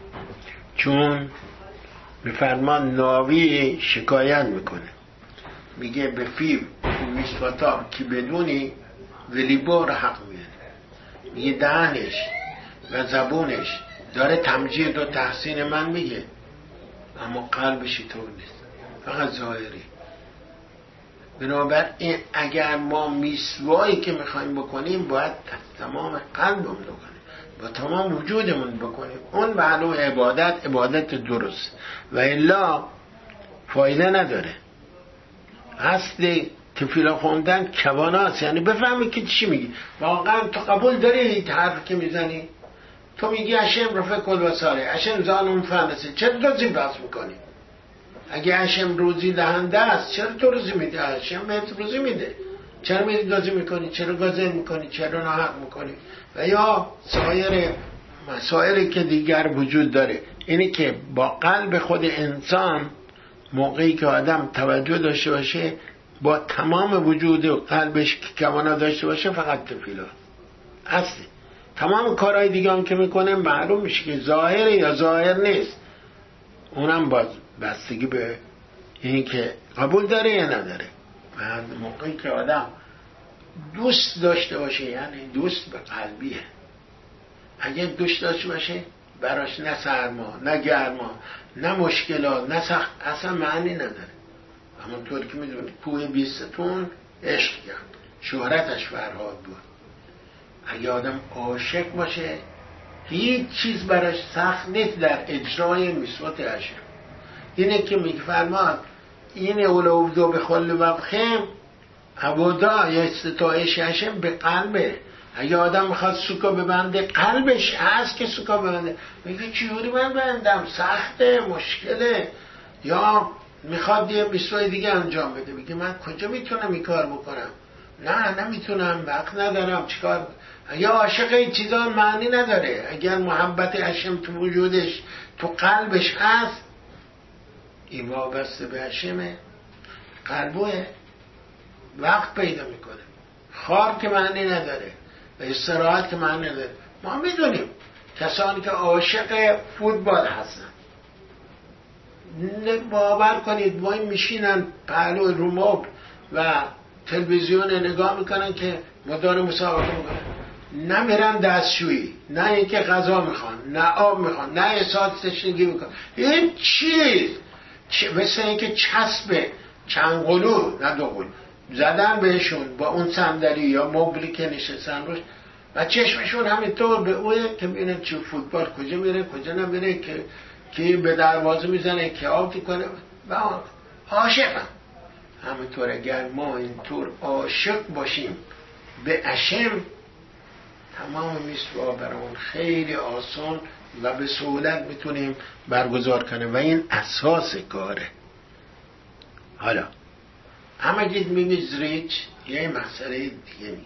چون میفرمان ناوی شکایت میکنه میگه به فیب میشواتاب که بدونی ولی بار حق میاره. میگه دهنش و زبونش داره تمجید و تحسین من میگه، اما قلبش طور نیست، فقط ظاهری. بنابراین اگر ما میسوایی که میخوایم بکنیم باید تمام قلبمون بکنیم، با تمام وجودمون بکنیم. اون به علو عبادت عبادت درست و الا فایده نداره. اصل تفیلا خوندن کواناست، یعنی بفهمی که چی میگی. واقعا تو قبول داری این حرف که میزنی؟ تو میگی هشم رفع کل و ساره، هشم زانون فهمسه، چرا روزی بحث میکنی؟ اگه هشم روزی دهنده است چرا تو روزی میده؟ هشم بهت روزی میده، چرا میری دازی میکنی؟ چرا گازه میکنی؟ چرا ناحق میکنی؟ و یا سایر مسائلی که دیگر وجود داره. اینی که با قلب خود انسان موقعی که آدم توجه داشته باشه، با تمام وجود و قلبش که کوانا داشته باشه، فقط تفیلا اصلی. تمام کارهای دیگه هم که میکنه معلوم میشه که ظاهره یا ظاهر نیست. اونم باز بستگی به این که قبول داره یا نداره. و موقعی که آدم دوست داشته باشه، یعنی دوست به قلبیه. اگه دوست داشته باشه براش نه سرما نه گرما نه مشکلات نه سخت، اصلا معنی نداره. همونطور که میدونید کوه بیستون عشق کرد، شهرتش فرهاد بود. اگه آدم عاشق باشه هیچ چیز براش سخت نیست در اجرای میثوات هشم. اینه که میفرماد این اولو به خل و خم عبودا یا استطاعش هشم به قلبه. اگه آدم میخواد سوکا ببنده قلبش هست که سوکا ببنده. میگه چجوری من ببندم؟ سخته، مشکله. یا میخواد یه بیسوی دیگه انجام بده، میگه من کجا میتونم این کار بکنم؟ نه نمیتونم، وقت ندارم، چیکار؟ اگه عاشق این چیزا معنی نداره. اگر محبت هشم تو وجودش تو قلبش هست، این وابسته به هشمه، قلبه وقت پیدا میکنه. خواب که معنی نداره و استراحت که معنی نداره. ما میدونیم کسانی که عاشق فوتبال هستن، باور کنید وای میشینن پهلو روموب و تلویزیون نگاه میکنن که مدار مسابقه میکنن، نمیرن دستشویی، نه اینکه غذا میخوان، نه آب میخوان، نه احساس تشنگی میکنن، این چیز مثل اینکه چسب چنگلو نه دوقلو زدن بهشون با اون صندلی یا مبلی که نشستن روش و چشمشون همینطور به اوه که ببینن چه فوتبال کجا میره کجا نمیره، که کی به دروازه میزنه که آوتی کنه و عاشقم. همینطور اگر ما اینطور عاشق باشیم به هشم، تمام میسوا برامون خیلی آسان و به سهولت میتونیم برگزار کنیم و این اساس کاره. حالا اما گید میمیزریچ یه مسئله دیگه میگه،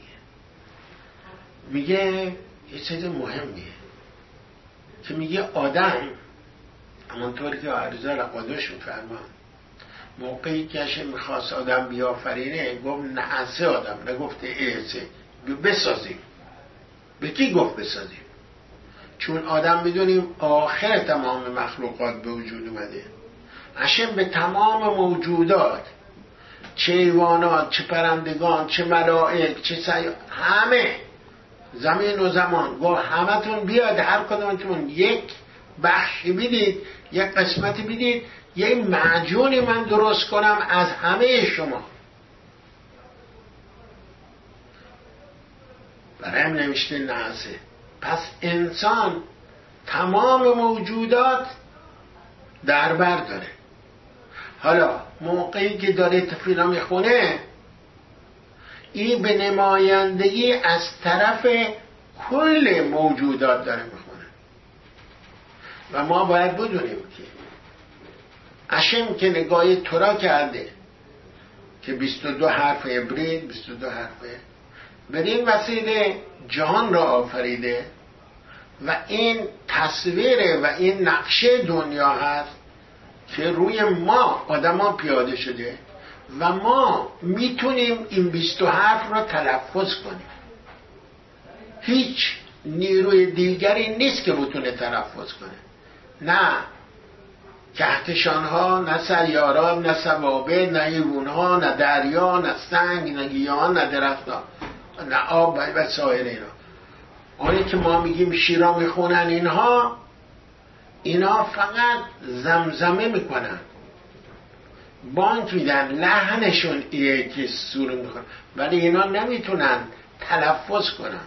میگه یه چیز مهمیه که میگه آدم همونطوری که عرضه رقادش میفرمان موقعی که هشم میخواست آدم بیافرینه گفت نعسه آدم، نگفته ایسه بسازیم. به کی گفت بسازیم؟ چون آدم میدونیم آخر تمام مخلوقات به وجود اومده. هشم به تمام موجودات، چه حیوانات، چه پرندگان، چه ملائک، چه سیار، همه زمین و زمان گفت همتون بیاد، هر کدومتون یک بخشی بدید، یک قسمتی بدید، یک معجونی من درست کنم از همه شما. برای هم نوشته نعسه. پس انسان تمام موجودات در بر داره. حالا موقعی که داره تفیلا میخونه، این به نمایندگی از طرف کل موجودات داره میخونه و ما باید بدونیم که هشم که نگاه تورا کرده که بیست و دو حرف عبری، بیست و دو حرفه، به این وسیله جهان را آفریده و این تصویر و این نقشه دنیا هست که روی ما آدم ها پیاده شده و ما میتونیم این بیست و حرف را تلفظ کنیم. هیچ نیروی دیگری نیست که بتونه تلفظ کنه. نه کهکشان‌ها، نه سیارات، نه ثوابت، نه حیوان‌ها، نه دریا، نه سنگ، نه گیاهان، نه درخت‌ها، نه آب و سایر اینا. اونی که ما میگیم شیرا میخونن اینها اینا فقط زمزمه میکنن، بانک میدن، لحنشون ایه که سور میکنن، ولی اینا نمیتونن تلفظ کنن.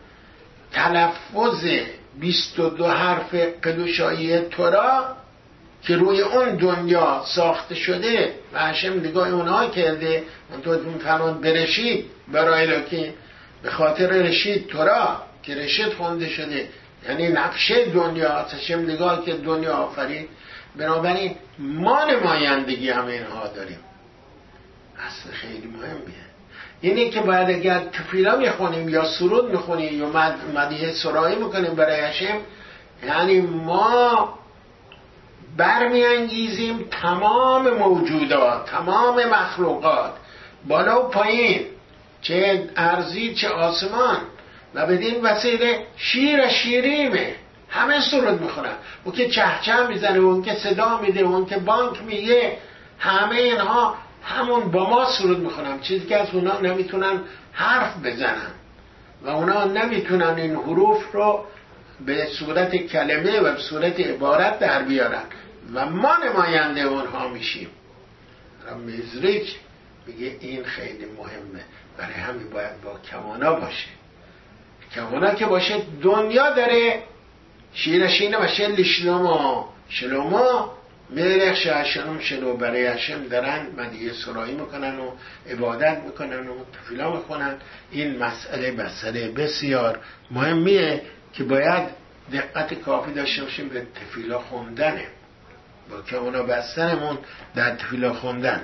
تلفظ بیست و دو حرف قدوشایی تورا که روی اون دنیا ساخته شده و هشم نگاه اونها کرده، اونطور که میفرمان برشید برای لکن به خاطر رشید تورا که رشید خونده شده یعنی نقشه دنیا، هشم نگاه که دنیا آفرید. بنابراین ما نمایندگی همه اینها داریم. اصل خیلی مهمیه اینه که باید اگر تفیلا میخونیم یا سرود میخونیم یا مدیح سرایی میکنیم برای هشم، یعنی ما برمیانگیزیم تمام موجودات، تمام مخلوقات، بالا و پایین، چه ارضی چه آسمان، و بدین وسیله شیر شیریمه همه سرود میخونن. اون که چهچه میزنه، اون که صدا میده، اون که بانک میگه، همه اینها همون با ما سرود میخونن. چیزی که از اونا نمیتونن حرف بزنن و اونا نمیتونن این حروف رو به صورت کلمه و به صورت عبارت در بیارن و ما نماینده اونها میشیم. مزریک میگه این خیلی مهمه، برای همین باید با کمانا باشه. کمانا که باشه دنیا داره شیرشینه و شل شلوما شلوما میرخ شهشنون شلو برای هشم دارن مدیه سرایی میکنن و عبادت میکنن و تفیلا میکنن. این مسئله مسئله بسیار مهمیه که باید دقت کافی داشته باشیم به تفیلا خوندنه، با که اونا بستنمون در تفیلا خوندن.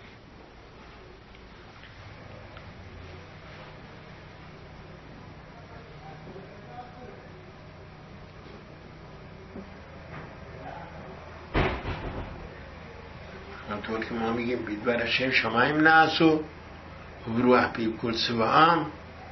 همطور که ما میگیم بید برشیم شمایم ناسو روح بیب کل سوام،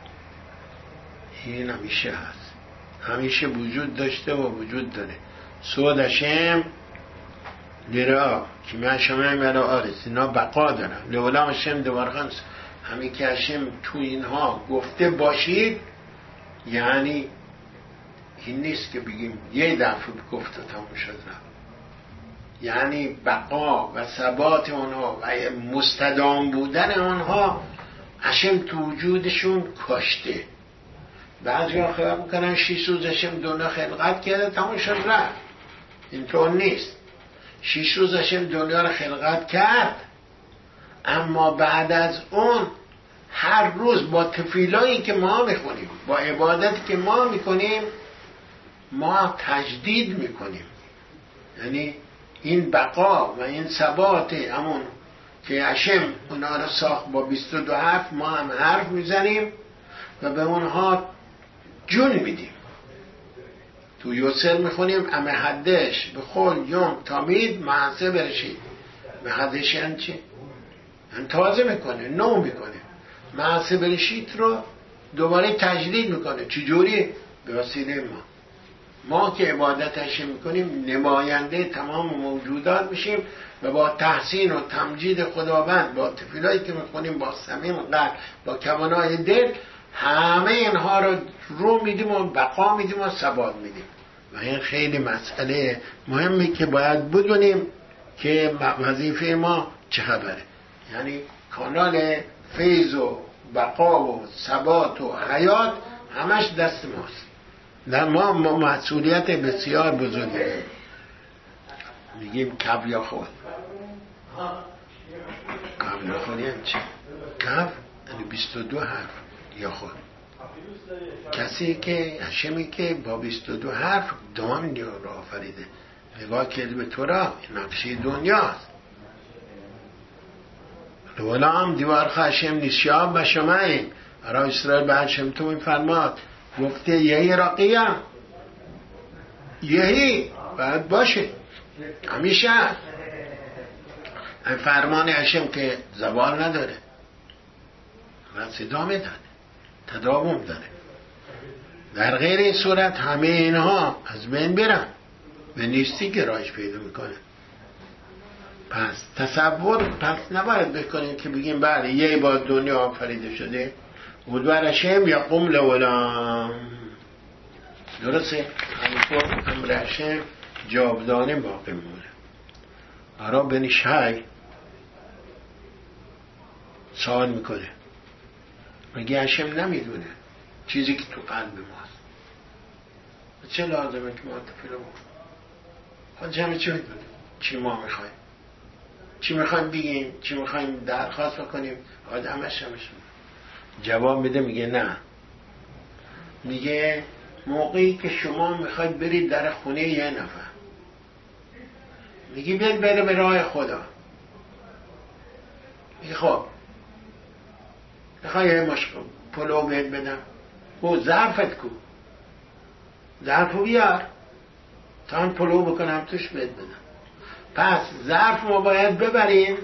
این همیشه هست، همیشه وجود داشته و وجود داره. سود هشم لرا که من شمایم الان آرس اینا بقا دارن. لولا هشم دوارخان همین که هشم تو اینها گفته باشید، یعنی این نیست که بگیم یه دفعه گفته تموم شد، نه، یعنی بقا و ثبات اونها و مستدام بودن اونها هشم تو وجودشون کاشته. بعضی ها خیال میکنن شیش روز هشم دنیا خلقت کرده تموم شد، نه، اینطور نیست. شیش روز هشم دنیا رو خلقت کرد، اما بعد از اون هر روز با تفیلایی که ما میخونیم، با عبادتی که ما میکنیم، ما تجدید میکنیم. یعنی این بقا و این ثبات همون که هشم اونا رو ساخت با بیست و دو حرف، ما هم حرف میزنیم و به اونها جون میدیم. تو یوسر میخونیم امه حدش به خول یوم تامید محسه برشید. محدش یعنی چی؟ یعنی تازه میکنه، نو میکنه. محسه برشید رو دوباره تجدید میکنه. چجوری؟ به وسیله ما. ما که عبادتش میکنیم نماینده تمام موجودات میشیم و با تحسین و تمجید خداوند، با تفیلایی که میکنیم، با صمیم قلب، با کمانای دل، همه اینها رو رو میدیم و بقا میدیم و ثبات میدیم. و این خیلی مسئله مهمی که باید بدونیم که وظیفه ما چه خبره. یعنی کانال فیض و بقا و ثبات و حیات همش دست ماست. در ما مسئولیت بسیار بزرگی داریم. میگیم کف یا خود. کف یا خود یعنی چی؟ کف یعنی بیست و دو حرف یا خود. کسی که هشمی که با بیست و دو حرف دنیا را آفریده، نگاه کرده به تورا، نقشه دنیاست. لولا هم دیوار خشم نیشیاب و شماییم را اسرائیل به هشم تو این فرماد گفته یهی را قیم، یهی باید باشه همیشه. این فرمان هشم که زوال نداره و صدا میدن، تداوم داره. در غیر این صورت همه اینها از بین برن، به نیستی گرایش پیدا میکنه. پس تصور پس نباید بکنیم که بگیم بله یه بار دنیا آفریده شده ودور هشم یا قم لولام. درسته؟ همینطور امر هشم جاودانه باقی مونه. آرا بن شای سوال میکنه مگه هشم نمیدونه چیزی که تو قلب ماست؟ چه لازمه که ما تفیلو خود همه چی میدونه؟ چی ما میخوایم؟ چی میخوایم بگیم؟ چی میخوایم درخواست بکنیم؟ آدمش همش جواب میده میگه نه. میگه موقعی که شما میخواید برید در خونه یه نفر میگی بیاد بره به راه خدا، میگه خب میخوای یه مشک پلو بهت بدم، او ظرفت کو، ظرفو بیار تا هم پلو بکنم توش بهت بدم. پس ظرف ما باید ببریم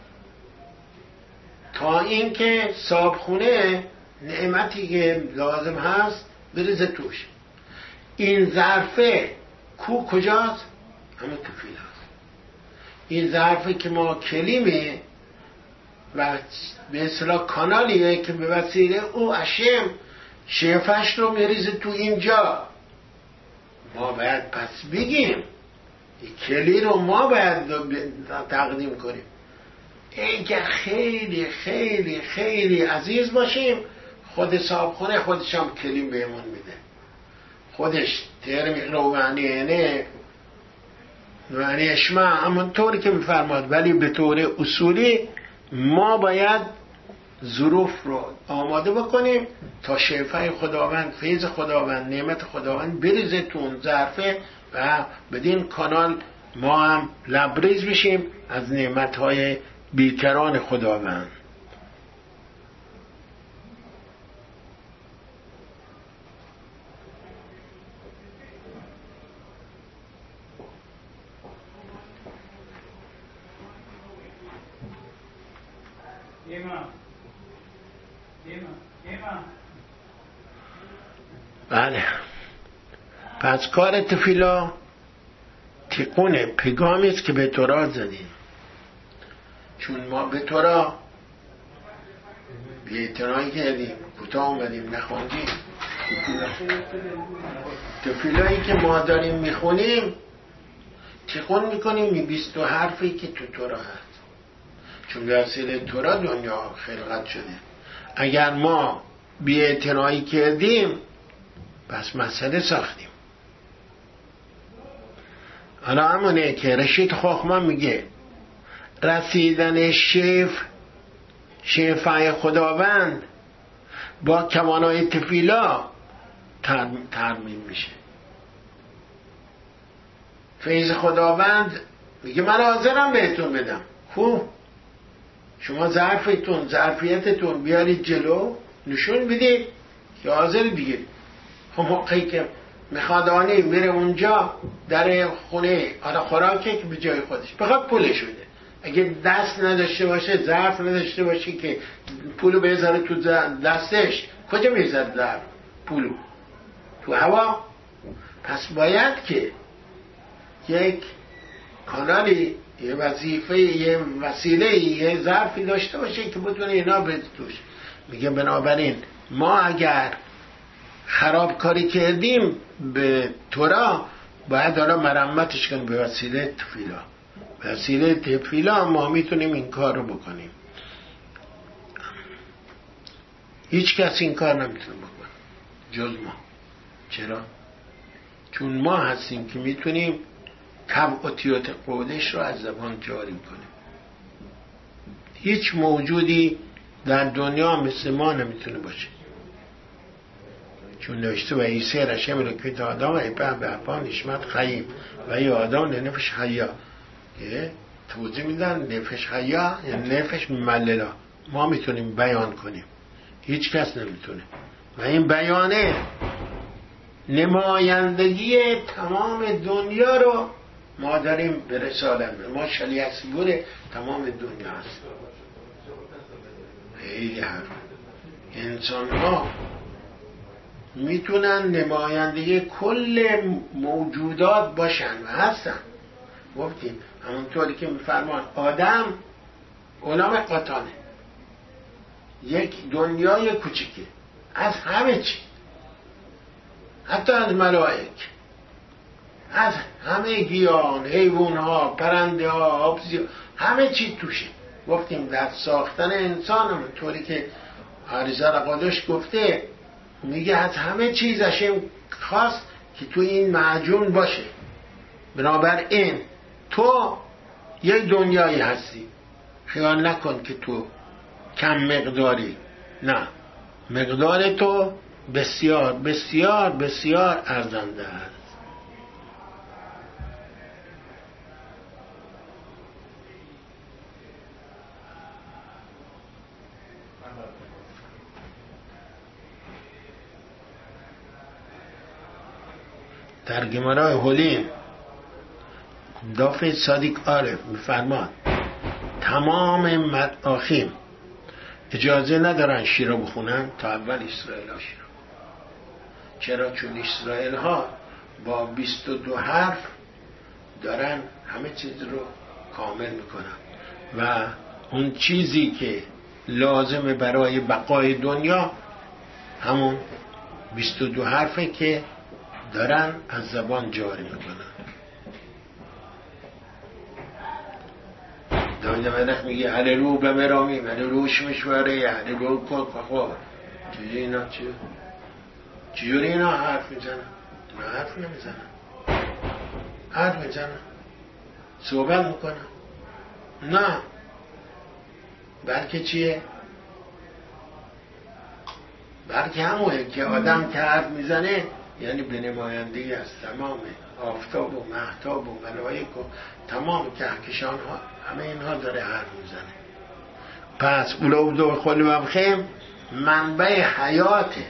تا اینکه صابخونه نعمتی که لازم هست بریزه توش. این ظرفه کو کجاست؟ همه تو فیل هست. این ظرفه که ما کلیمه و به اصطلاح کانالیه که به وسیله او هشم شفش رو میریزه تو اینجا. ما باید پس بگیم این کلی رو ما باید تقدیم کنیم. اینکه خیلی خیلی خیلی عزیز باشیم خود صاحبخونه خودش هم کلیم بهمون میده، خودش ترمیق رو معنی نه معنی اشمع همونطوری که میفرماد، ولی به طور اصولی ما باید ظروف رو آماده بکنیم تا شفای خداوند، فیض خداوند، نعمت خداوند بریزه تو اون ظرفه و بدین کانال ما هم لبریز بشیم از نعمتهای بیکران خداوند. بله، پس کار تفیلا تیقونه پیغامی است که به تورات زدیم، چون ما به تورات بی اعتنایی کردیم، کوتاه اومدیم نخوندیم. تفیلایی که ما داریم میخونیم تیقون میکنیم این بیست و حرفی که تو تورات هست، چون به وسیله تورات دنیا خلقت شده. اگر ما بی اعتنایی کردیم پس مسئله ساختیم. حالا همونه که رشید خوخمان میگه رسیدن شف شفای خداوند با کمانای تفیلا ترمیم میشه. فیض خداوند میگه من حاضرم بهتون بدم، خوب شما ظرفتون ظرفیتتون بیارید جلو نشون بدید که حاضر دیگه. خب موقعی که میخوادانی میره اونجا در خونه حالا خوراکه که به جای خودش بخواد پولش بده، اگه دست نداشته باشه ظرف نداشته باشه که پولو بذاره تو دستش، کجا میذاره ظرف پولو؟ تو هوا. پس باید که یک کانالی، یه وظیفه، یه وسیله، یه ظرفی داشته باشه که بتونه اینا بده توش. میگه بنابراین ما اگر خرابکاری کردیم به تورا باید حالا مرمتش کنیم به وسیله تفیلا. به وسیله تفیلا ما میتونیم این کار رو بکنیم. هیچ کس این کار نمیتونه بکنه جز ما. چرا؟ چون ما هستیم که میتونیم تبعاتیات قولش رو از زبان جاری کنیم. هیچ موجودی در دنیا مثل ما نمیتونه باشه، چون نوشته و عیسی رشم رو که آدم و ایپه به اپا نشمت خییم و ای آدم نفش حیا. توضیح میدن نفش حیا یعنی نفش مللا. ما میتونیم بیان کنیم، هیچ کس نمیتونه. و این بیانه نمایندگی تمام دنیا رو ما داریم به رسالت. ما شلیح سبور تمام دنیا هست. خیلی حرف انسان ها میتونن نمایندگی کل موجودات باشن و هستن. گفتیم همونطوری که میفرمان آدم غلام قاطانه، یک دنیای کوچیکه از همه چی، حتی از ملائک، از همه گیاهان، حیوانات، پرنده ها، آبزی، همه چی توشه. گفتیم در ساختن انسان همونطوری که عریضه قادش گفته، میگه از همه چیز هشم خواست که تو این معجون باشه. بنابراین تو یه دنیایی هستی، خیال نکن که تو کم مقداری، نه، مقدار تو بسیار بسیار بسیار ارزنده است. در گمرای حلیم دافع صادق عارف میفرماد تمام مداخیم اجازه ندارن شیرا بخونن تا اول اسرائیل ها شیرا. چرا؟ چون اسرائیل ها با بیست و دو حرف دارن همه چیز رو کامل میکنن و اون چیزی که لازمه برای بقای دنیا همون بیست و دو حرفه که دارن از زبان جاری میکنن. داوید ملخ میگه علی رو به مرامی علی روش مشوره علی رو کن خواه. چجوری اینا چی؟ چجوری اینا حرف میزنن؟ اینا حرف نمیزنن، حرف میزنن، صحبت میکنن. نه، بلکه چیه؟ بلکه همونه که آدم که حرف میزنه یعنی به نمایندگی از تمام آفتاب و مهتاب و ملائک و تمام کهکشان ها، همه اینها داره حرف میزنه. پس اولو دو خلی مبخیم منبع حیاته.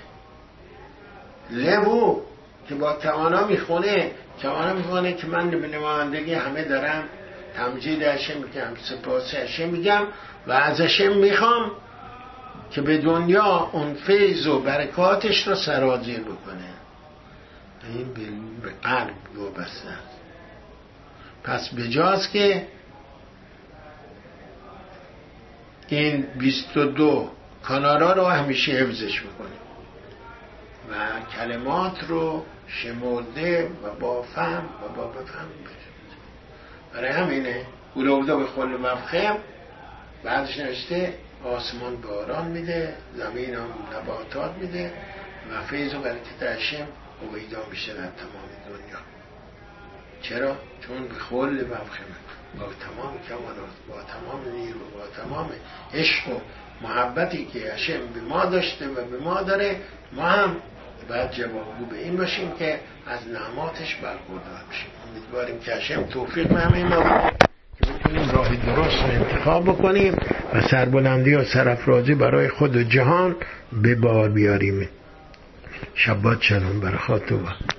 لبو که با کوانا میخونه، کوانا میخونه که من به نمایندگی همه دارم تمجید هشم میگم، سپاس هشم میگم و از هشم میخوام که به دنیا اون فیض و برکاتش رو سرازیر بکنه. این به قلب وابسته است. پس بجاست که این بیست و دو کانارا رو همیشه حفظش بکنیم و کلمات رو شمرده و با فهم و با بفهم بجاست. برای همینه اولودا به خل مفخم بعدش نوشته آسمان باران میده، زمین هم نباتات میده و فیض و برکت هشم اویدا میشه در تمام دنیا. چرا؟ چون به خل مفخمه با تمام کمالات، با تمام نیرو، با تمام عشق و محبتی که هشم به ما داشته و به ما داره، ما هم باید جوابگو به این باشیم که از نعماتش برخوردار بشیم. امیدواریم که هشم توفیق به همه ما که بتونیم راه درست رو انتخاب بکنیم و سربلندی و سرافرازی برای خود و جهان به بار بیاریم. شبات شلوم برای خاطر.